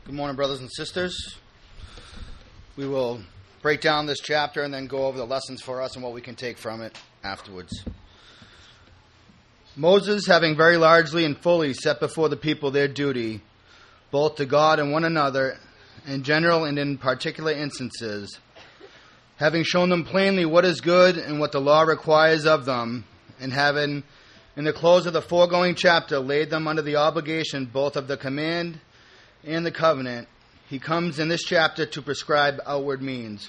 Good morning, brothers and sisters. We will break down this chapter and then go over the lessons for us and what we can take from it afterwards. Moses, having very largely and fully set before the people their duty, both to God and one another, in general and in particular instances, having shown them plainly what is good and what the law requires of them, and having, in the close of the foregoing chapter, laid them under the obligation both of the command and the covenant, he comes in this chapter to prescribe outward means.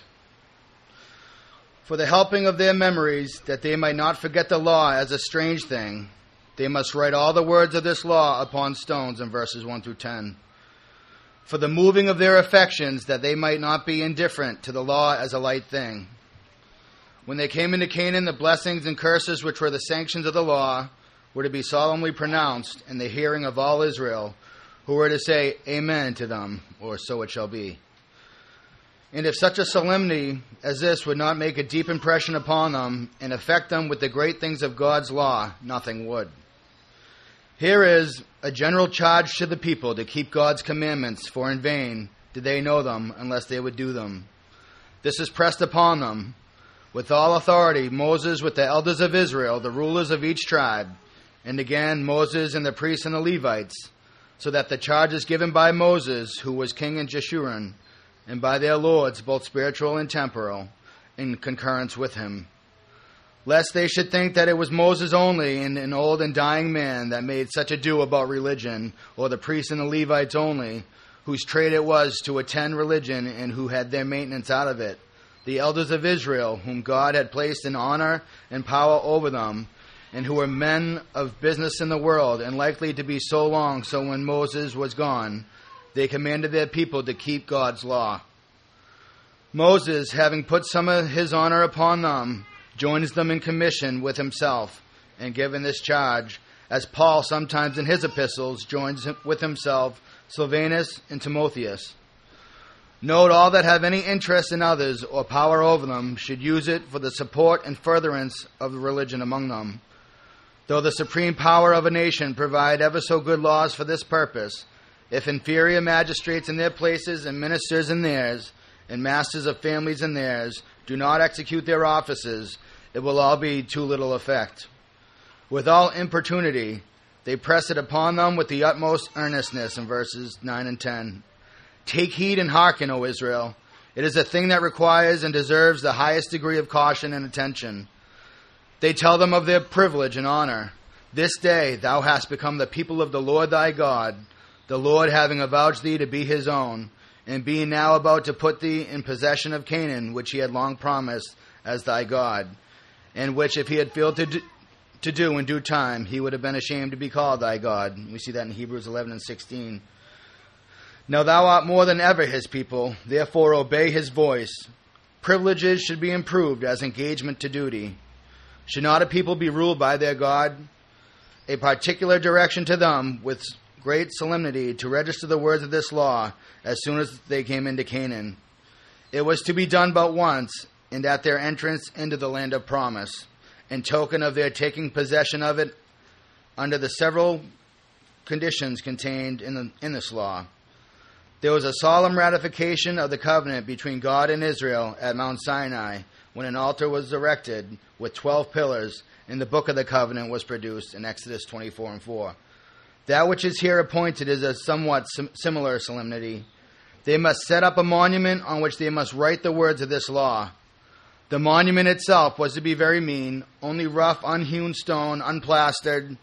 For the helping of their memories, that they might not forget the law as a strange thing, they must write all the words of this law upon stones, in verses 1 through 10. For the moving of their affections, that they might not be indifferent to the law as a light thing. When they came into Canaan, the blessings and curses which were the sanctions of the law were to be solemnly pronounced in the hearing of all Israel, who were to say amen to them, or so it shall be. And if such a solemnity as this would not make a deep impression upon them and affect them with the great things of God's law, nothing would. Here is a general charge to the people to keep God's commandments, for in vain did they know them unless they would do them. This is pressed upon them. With all authority, Moses with the elders of Israel, the rulers of each tribe, and again Moses and the priests and the Levites, so that the charges given by Moses, who was king in Jeshurun, and by their lords, both spiritual and temporal, in concurrence with him, lest they should think that it was Moses only and an old and dying man that made such ado about religion, or the priests and the Levites only, whose trade it was to attend religion and who had their maintenance out of it, the elders of Israel, whom God had placed in honor and power over them, and who were men of business in the world, and likely to be so long, so when Moses was gone, they commanded their people to keep God's law. Moses, having put some of his honor upon them, joins them in commission with himself, and given this charge, as Paul sometimes in his epistles joins with himself Silvanus and Timotheus. Note, all that have any interest in others or power over them should use it for the support and furtherance of the religion among them. Though the supreme power of a nation provide ever so good laws for this purpose, if inferior magistrates in their places and ministers in theirs, and masters of families in theirs, do not execute their offices, it will all be too little effect. With all importunity, they press it upon them with the utmost earnestness, in verses 9 and 10. Take heed and hearken, O Israel. It is a thing that requires and deserves the highest degree of caution and attention. They tell them of their privilege and honor. This day thou hast become the people of the Lord thy God, the Lord having avouched thee to be his own, and being now about to put thee in possession of Canaan, which he had long promised as thy God, and which if he had failed to do in due time, he would have been ashamed to be called thy God. We see that in Hebrews 11 and 16. Now thou art more than ever his people, therefore obey his voice. Privileges should be improved as engagement to duty. Should not a people be ruled by their God? A particular direction to them with great solemnity to register the words of this law as soon as they came into Canaan. It was to be done but once, and at their entrance into the land of promise, in token of their taking possession of it under the several conditions contained in this law. There was a solemn ratification of the covenant between God and Israel at Mount Sinai, when an altar was erected with 12 pillars, and the book of the covenant was produced in Exodus 24 and 4. That which is here appointed is a somewhat similar solemnity. They must set up a monument on which they must write the words of this law. The monument itself was to be very mean, only rough, unhewn stone, plastered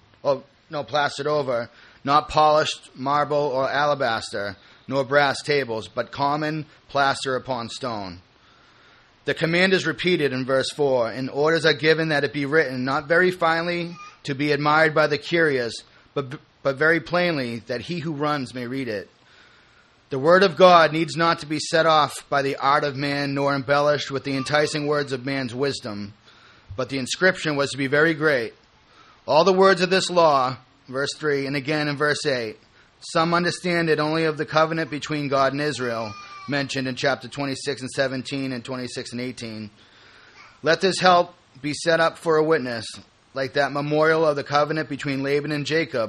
over, not polished marble or alabaster, nor brass tables, but common plaster upon stone. The command is repeated in verse 4, and orders are given that it be written, not very finely to be admired by the curious, but very plainly that he who runs may read it. The word of God needs not to be set off by the art of man, nor embellished with the enticing words of man's wisdom, but the inscription was to be very great. All the words of this law, verse 3, and again in verse 8, some understand it only of the covenant between God and Israel, mentioned in chapter 26 and 17 and 26 and 18. Let this help be set up for a witness, like that memorial of the covenant between Laban and Jacob,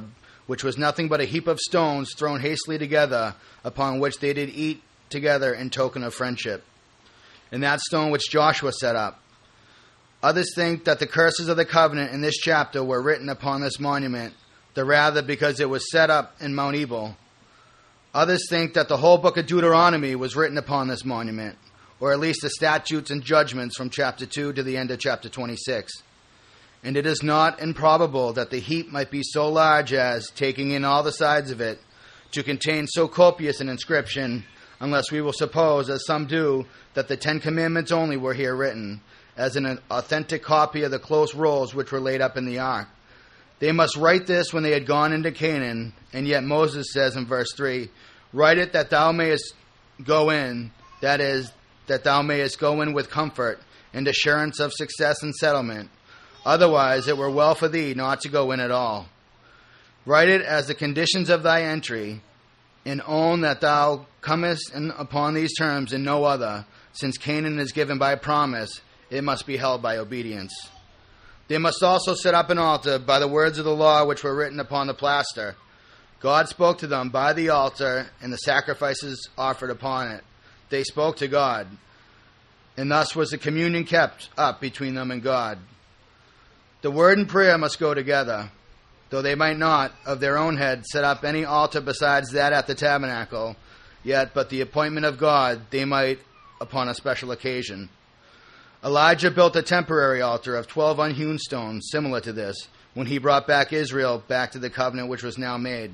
which was nothing but a heap of stones thrown hastily together, upon which they did eat together in token of friendship. And that stone which Joshua set up. Others think that the curses of the covenant in this chapter were written upon this monument, the rather because it was set up in Mount Ebal. Others think that the whole book of Deuteronomy was written upon this monument, or at least the statutes and judgments from chapter 2 to the end of chapter 26. And it is not improbable that the heap might be so large as, taking in all the sides of it, to contain so copious an inscription, unless we will suppose, as some do, that the 10 Commandments only were here written, as an authentic copy of the close rolls which were laid up in the ark. They must write this when they had gone into Canaan, and yet Moses says in verse 3, "Write it that thou mayest go in," that is, that thou mayest go in with comfort and assurance of success and settlement. Otherwise it were well for thee not to go in at all. Write it as the conditions of thy entry, and own that thou comest in upon these terms and no other, since Canaan is given by promise, it must be held by obedience. They must also set up an altar by the words of the law which were written upon the plaster. God spoke to them by the altar and the sacrifices offered upon it. They spoke to God, and thus was the communion kept up between them and God. The word and prayer must go together, though they might not, of their own head, set up any altar besides that at the tabernacle, yet but the appointment of God they might upon a special occasion. Elijah built a temporary altar of 12 unhewn stones, similar to this, when he brought back Israel back to the covenant which was now made.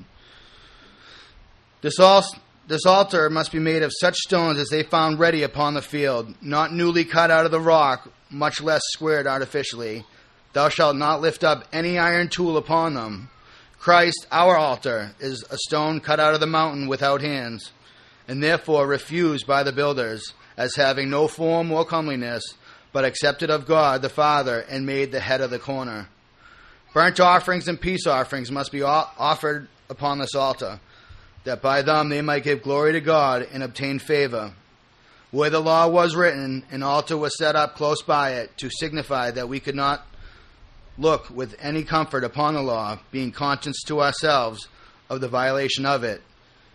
This altar must be made of such stones as they found ready upon the field, not newly cut out of the rock, much less squared artificially. Thou shalt not lift up any iron tool upon them. Christ, our altar, is a stone cut out of the mountain without hands, and therefore refused by the builders, as having no form or comeliness, but accepted of God the Father, and made the head of the corner. Burnt offerings and peace offerings must be offered upon this altar, that by them they might give glory to God and obtain favor. Where the law was written, an altar was set up close by it, to signify that we could not look with any comfort upon the law, being conscious to ourselves of the violation of it,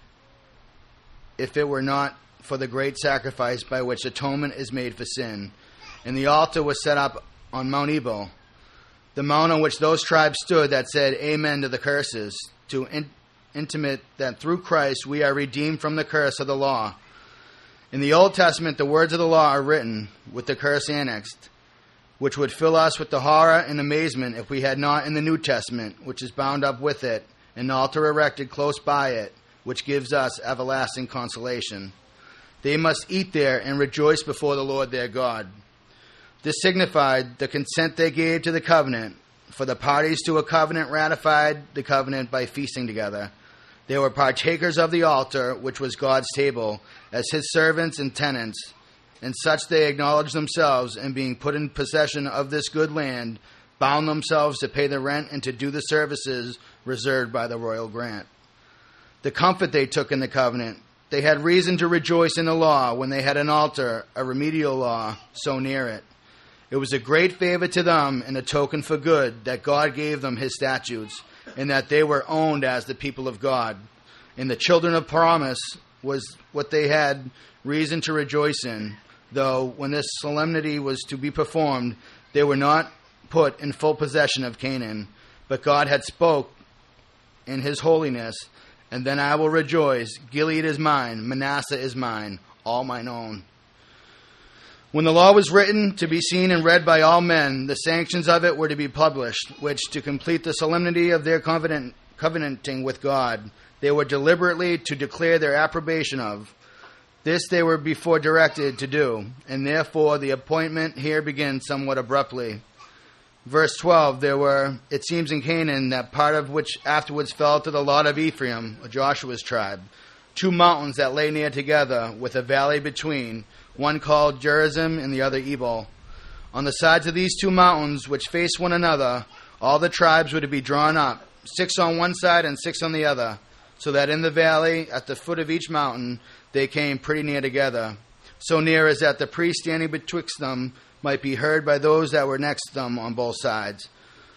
if it were not for the great sacrifice by which atonement is made for sin. And the altar was set up on Mount Ebal, the mount on which those tribes stood that said amen to the curses, to intimate that through Christ we are redeemed from the curse of the law. In the Old Testament, the words of the law are written, with the curse annexed, which would fill us with the horror and amazement if we had not in the New Testament, which is bound up with it, an altar erected close by it, which gives us everlasting consolation. They must eat there and rejoice before the Lord their God. This signified the consent they gave to the covenant, for the parties to a covenant ratified the covenant by feasting together. They were partakers of the altar, which was God's table, as his servants and tenants, and such they acknowledged themselves, and being put in possession of this good land, bound themselves to pay the rent and to do the services reserved by the royal grant. The comfort they took in the covenant, they had reason to rejoice in the law when they had an altar, a remedial law, so near it. It was a great favor to them and a token for good that God gave them his statutes, and that they were owned as the people of God. And the children of promise was what they had reason to rejoice in, though when this solemnity was to be performed, they were not put in full possession of Canaan. But God had spoke in his holiness, and then I will rejoice. Gilead is mine, Manasseh is mine, all mine own. When the law was written to be seen and read by all men, the sanctions of it were to be published, which, to complete the solemnity of their covenanting with God, they were deliberately to declare their approbation of. This they were before directed to do, and therefore the appointment here begins somewhat abruptly. Verse 12, there were, it seems in Canaan, that part of which afterwards fell to the lot of Ephraim, Joshua's tribe, 2 mountains that lay near together, with a valley between, one called Gerizim and the other Ebal. On the sides of these 2 mountains, which face one another, all the tribes were to be drawn up, 6 on one side and 6 on the other, so that in the valley, at the foot of each mountain, they came pretty near together, so near as that the priest standing betwixt them might be heard by those that were next them on both sides.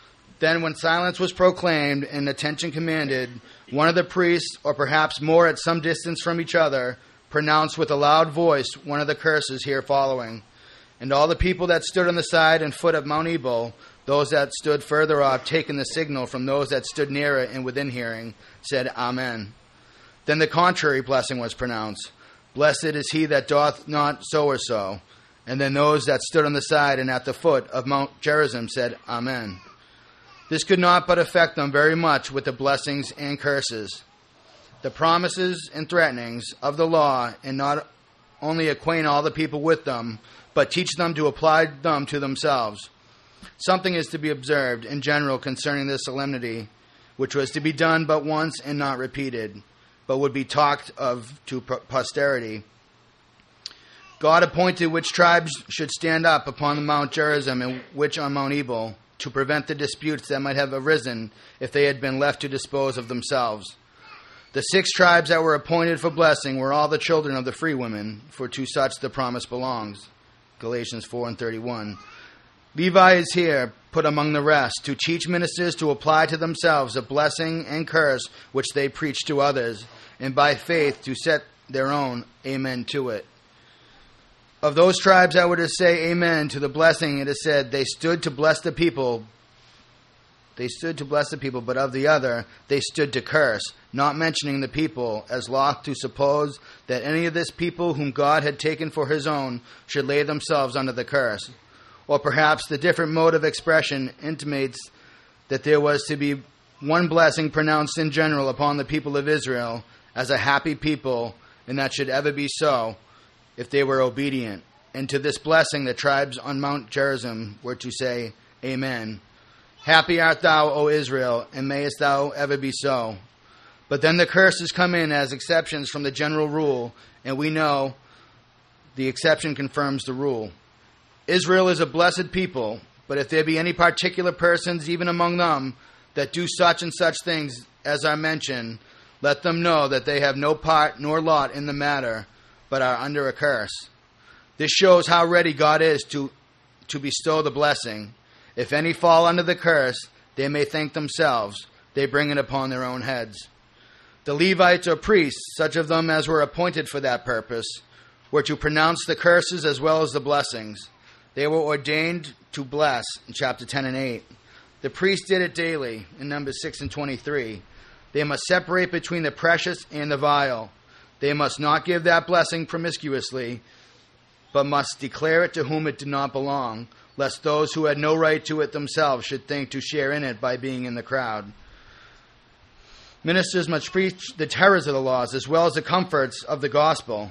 Then when silence was proclaimed and attention commanded, one of the priests, or perhaps more at some distance from each other, pronounced with a loud voice one of the curses here following. And all the people that stood on the side and foot of Mount Ebal, those that stood further off, taking the signal from those that stood nearer and within hearing, said, Amen. Then the contrary blessing was pronounced. Blessed is he that doth not so or so. And then those that stood on the side and at the foot of Mount Gerizim said, Amen. This could not but affect them very much with the blessings and curses, the promises and threatenings of the law, and not only acquaint all the people with them, but teach them to apply them to themselves. Something is to be observed in general concerning this solemnity, which was to be done but once and not repeated, but would be talked of to posterity. God appointed which tribes should stand up upon Mount Gerizim and which on Mount Ebal, to prevent the disputes that might have arisen if they had been left to dispose of themselves. The 6 tribes that were appointed for blessing were all the children of the free women, for to such the promise belongs. Galatians 4:31. Levi is here put among the rest, to teach ministers to apply to themselves a blessing and curse which they preach to others, and by faith to set their own amen to it. Of those tribes that were to say amen to the blessing, it is said, they stood to bless the people. But of the other, they stood to curse, not mentioning the people, as loth to suppose that any of this people whom God had taken for his own should lay themselves under the curse. Or perhaps the different mode of expression intimates that there was to be one blessing pronounced in general upon the people of Israel as a happy people, and that should ever be so, if they were obedient. And to this blessing the tribes on Mount Gerizim were to say, Amen. Happy art thou, O Israel, and mayest thou ever be so. But then the curses come in as exceptions from the general rule, and we know the exception confirms the rule. Israel is a blessed people, but if there be any particular persons, even among them, that do such and such things as are mentioned, let them know that they have no part nor lot in the matter, but are under a curse. This shows how ready God is to bestow the blessing. If any fall under the curse, they may thank themselves. They bring it upon their own heads. The Levites or priests, such of them as were appointed for that purpose, were to pronounce the curses as well as the blessings. They were ordained to bless in chapter 10 and 8. The priests did it daily in Numbers 6 and 23. They must separate between the precious and the vile. They must not give that blessing promiscuously, but must declare it to whom it did not belong, lest those who had no right to it themselves should think to share in it by being in the crowd. Ministers must preach the terrors of the laws as well as the comforts of the gospel.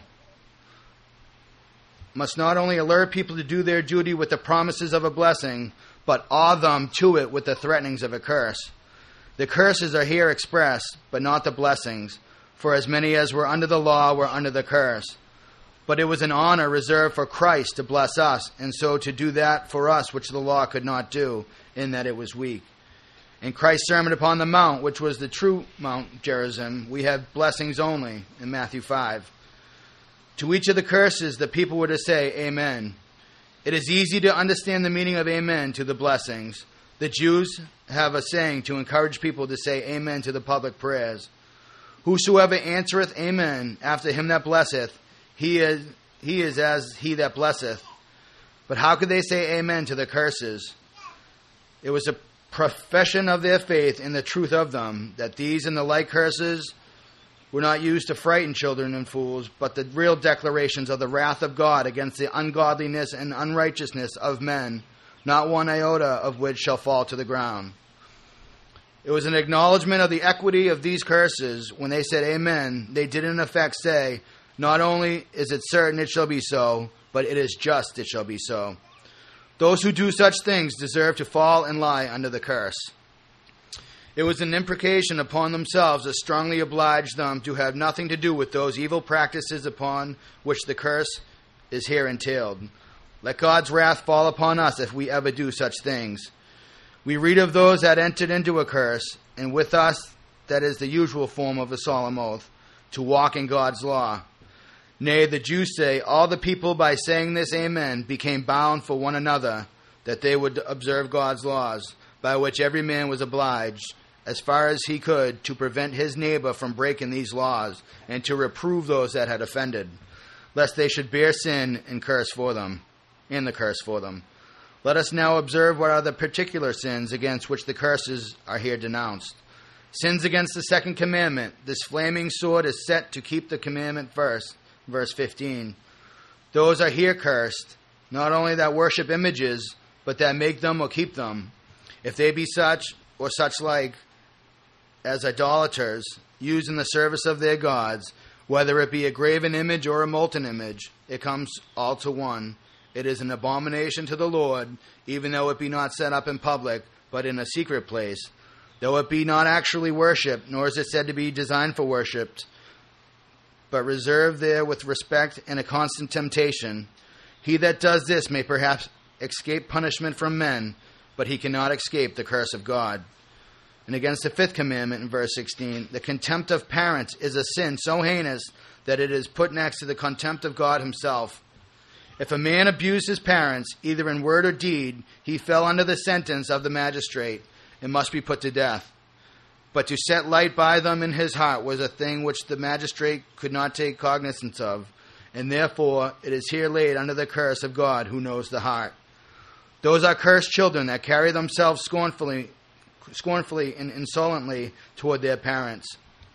Must not only alert people to do their duty with the promises of a blessing, but awe them to it with the threatenings of a curse. The curses are here expressed, but not the blessings, for as many as were under the law were under the curse. But it was an honor reserved for Christ to bless us, and so to do that for us which the law could not do, in that it was weak. In Christ's Sermon upon the Mount, which was the true Mount Gerizim, we have blessings only, in Matthew 5. To each of the curses, the people were to say, Amen. It is easy to understand the meaning of Amen to the blessings. The Jews have a saying to encourage people to say Amen to the public prayers. Whosoever answereth Amen after him that blesseth, he is as he that blesseth. But how could they say Amen to the curses? It was a profession of their faith in the truth of them, that these and the like curses were not used to frighten children and fools, but the real declarations of the wrath of God against the ungodliness and unrighteousness of men, not one iota of which shall fall to the ground. It was an acknowledgement of the equity of these curses. When they said Amen, they did in effect say, not only is it certain it shall be so, but it is just it shall be so. Those who do such things deserve to fall and lie under the curse. It was an imprecation upon themselves that strongly obliged them to have nothing to do with those evil practices upon which the curse is here entailed. Let God's wrath fall upon us if we ever do such things. We read of those that entered into a curse, and with us that is the usual form of a solemn oath, to walk in God's law. Nay, the Jews say, all the people by saying this Amen became bound for one another, that they would observe God's laws. by which every man was obliged, as far as he could, to prevent his neighbor from breaking these laws, and to reprove those that had offended, lest they should bear sin and curse for them, and the curse for them. Let us now observe what are the particular sins against which the curses are here denounced. Sins against the second commandment. This flaming sword is set to keep the commandment first. Verse 15. Those are here cursed, not only that worship images, but that make them or keep them. If they be such or such like as idolaters, used in the service of their gods, whether it be a graven image or a molten image, it comes all to one. It is an abomination to the Lord, even though it be not set up in public, but in a secret place. Though it be not actually worshipped, nor is it said to be designed for worship, but reserved there with respect and a constant temptation. He that does this may perhaps escape punishment from men, but he cannot escape the curse of God. And against the fifth commandment in verse 16, the contempt of parents is a sin so heinous that it is put next to the contempt of God himself. If a man abused his parents, either in word or deed, he fell under the sentence of the magistrate and must be put to death. But to set light by them in his heart was a thing which the magistrate could not take cognizance of, and therefore it is here laid under the curse of God who knows the heart. Those are cursed children that carry themselves scornfully and insolently toward their parents.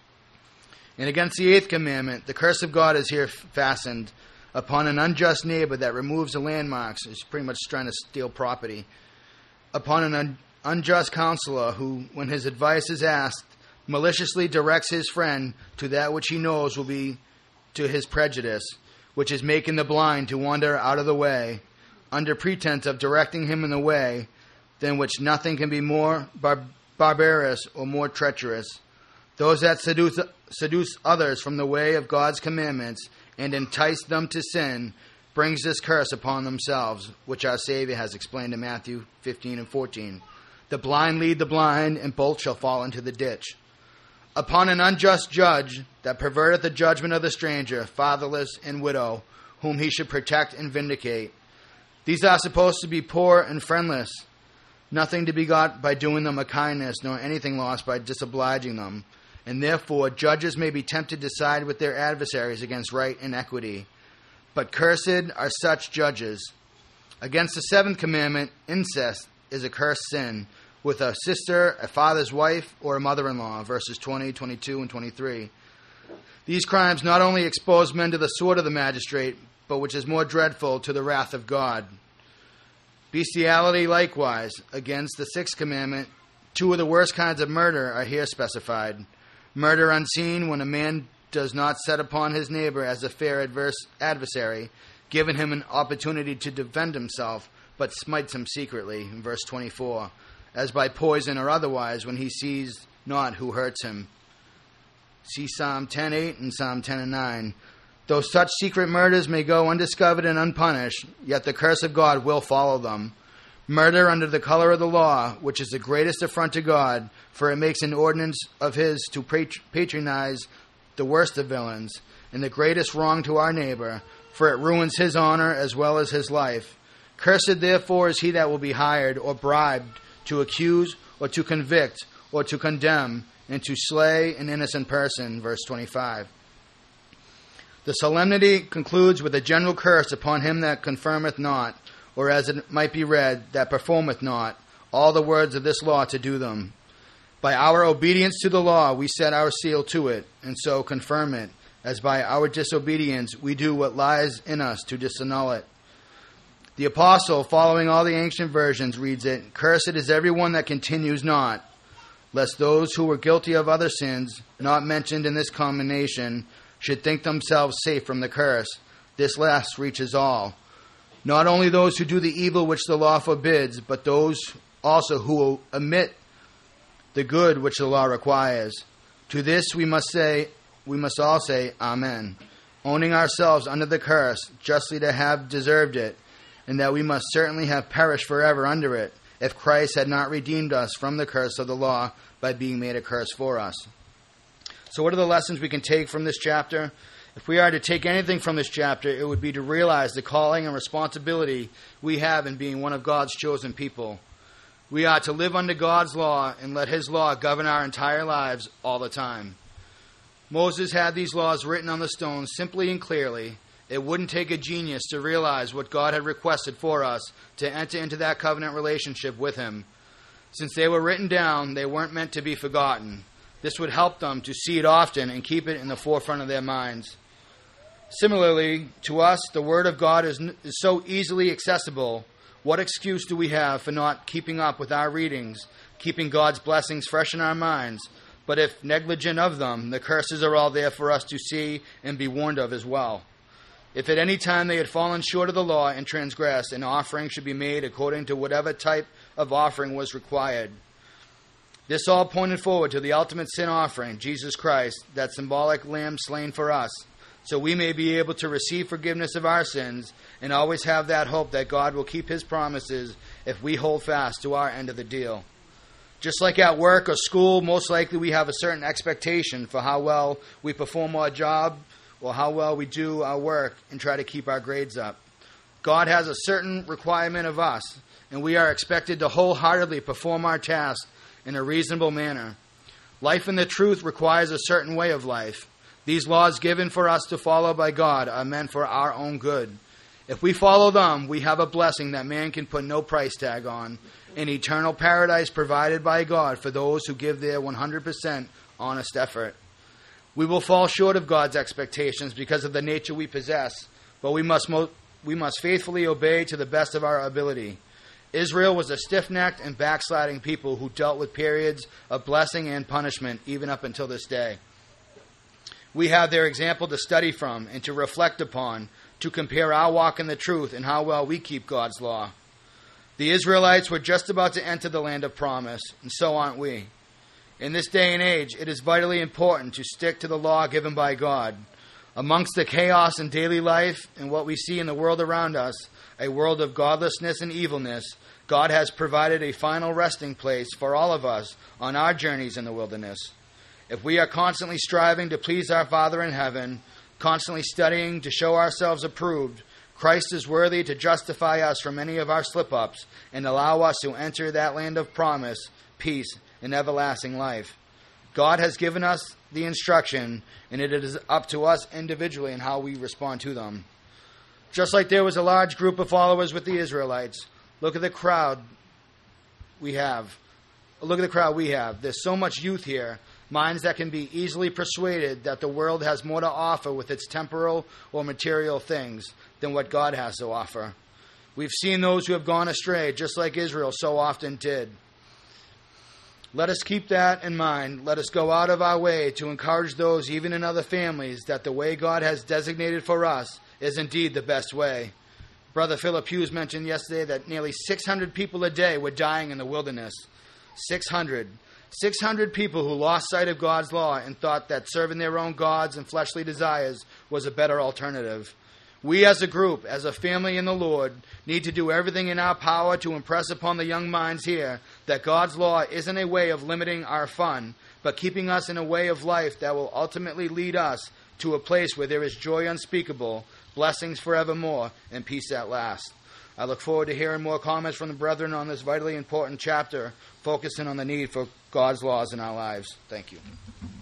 And against the eighth commandment, the curse of God is here fastened upon an unjust neighbor that removes the landmarks, is pretty much trying to steal property, upon an unjust counselor who, when his advice is asked, maliciously directs his friend to that which he knows will be to his prejudice, which is making the blind to wander out of the way, under pretense of directing him in the way, than which nothing can be more barbarous or more treacherous. Those that seduce others from the way of God's commandments and entice them to sin brings this curse upon themselves, which our Savior has explained in Matthew 15 and 14. The blind lead the blind, and both shall fall into the ditch. Upon an unjust judge that perverteth the judgment of the stranger, fatherless, and widow, whom he should protect and vindicate. These are supposed to be poor and friendless, nothing to be got by doing them a kindness, nor anything lost by disobliging them. And therefore judges may be tempted to side with their adversaries against right and equity. But cursed are such judges. Against the seventh commandment, incest is a cursed sin, with a sister, a father's wife, or a mother-in-law, verses 20, 22, and 23. These crimes not only expose men to the sword of the magistrate, but which is more dreadful, to the wrath of God. Bestiality likewise. Against the sixth commandment, two of the worst kinds of murder are here specified. Murder unseen, when a man does not set upon his neighbor as a fair adversary, giving him an opportunity to defend himself, but smites him secretly, in verse 24, as by poison or otherwise, when he sees not who hurts him. See Psalm 10:8 and Psalm 10:9. Though such secret murders may go undiscovered and unpunished, yet the curse of God will follow them. Murder under the color of the law, which is the greatest affront to God, for it makes an ordinance of his to patronize the worst of villains, and the greatest wrong to our neighbor, for it ruins his honor as well as his life. Cursed therefore is he that will be hired or bribed to accuse or to convict or to condemn and to slay an innocent person. Verse 25. The solemnity concludes with a general curse upon him that confirmeth not, or as it might be read, that performeth not all the words of this law to do them. By our obedience to the law we set our seal to it, and so confirm it, as by our disobedience we do what lies in us to disannul it. The apostle, following all the ancient versions, reads it, Cursed is everyone that continues not, lest those who were guilty of other sins, not mentioned in this combination, should think themselves safe from the curse. This last reaches all. Not only those who do the evil which the law forbids, but those also who omit the good which the law requires. To this we must all say, Amen, owning ourselves under the curse, justly to have deserved it, and that we must certainly have perished forever under it, if Christ had not redeemed us from the curse of the law by being made a curse for us. So what are the lessons we can take from this chapter? If we are to take anything from this chapter, it would be to realize the calling and responsibility we have in being one of God's chosen people. We are to live under God's law and let his law govern our entire lives all the time. Moses had these laws written on the stones simply and clearly. It wouldn't take a genius to realize what God had requested for us to enter into that covenant relationship with him. Since they were written down, they weren't meant to be forgotten. This would help them to see it often and keep it in the forefront of their minds. Similarly, to us, the Word of God is so easily accessible. What excuse do we have for not keeping up with our readings, keeping God's blessings fresh in our minds? But if negligent of them, the curses are all there for us to see and be warned of as well. If at any time they had fallen short of the law and transgressed, an offering should be made according to whatever type of offering was required. This all pointed forward to the ultimate sin offering, Jesus Christ, that symbolic lamb slain for us, so we may be able to receive forgiveness of our sins and always have that hope that God will keep his promises if we hold fast to our end of the deal. Just like at work or school, most likely we have a certain expectation for how well we perform our job or how well we do our work and try to keep our grades up. God has a certain requirement of us, and we are expected to wholeheartedly perform our task in a reasonable manner. Life in the truth requires a certain way of life. These laws given for us to follow by God are meant for our own good. If we follow them, we have a blessing that man can put no price tag on, an eternal paradise provided by God for those who give their 100% honest effort. We will fall short of God's expectations because of the nature we possess, but we must faithfully obey to the best of our ability. Israel was a stiff-necked and backsliding people who dealt with periods of blessing and punishment even up until this day. We have their example to study from and to reflect upon, to compare our walk in the truth and how well we keep God's law. The Israelites were just about to enter the land of promise, and so aren't we. In this day and age, it is vitally important to stick to the law given by God. Amongst the chaos in daily life and what we see in the world around us, a world of godlessness and evilness, God has provided a final resting place for all of us on our journeys in the wilderness. If we are constantly striving to please our Father in heaven, constantly studying to show ourselves approved, Christ is worthy to justify us from any of our slip-ups and allow us to enter that land of promise, peace, and everlasting life. God has given us the instruction, and it is up to us individually in how we respond to them. Just like there was a large group of followers with the Israelites, look at the crowd we have. Look at the crowd we have. There's so much youth here, minds that can be easily persuaded that the world has more to offer with its temporal or material things than what God has to offer. We've seen those who have gone astray, just like Israel so often did. Let us keep that in mind. Let us go out of our way to encourage those, even in other families, that the way God has designated for us is indeed the best way. Brother Philip Hughes mentioned yesterday that nearly 600 people a day were dying in the wilderness. 600 people who lost sight of God's law and thought that serving their own gods and fleshly desires was a better alternative. We as a group, as a family in the Lord, need to do everything in our power to impress upon the young minds here that God's law isn't a way of limiting our fun, but keeping us in a way of life that will ultimately lead us to a place where there is joy unspeakable, blessings forevermore, and peace at last. I look forward to hearing more comments from the brethren on this vitally important chapter, focusing on the need for God's laws in our lives. Thank you.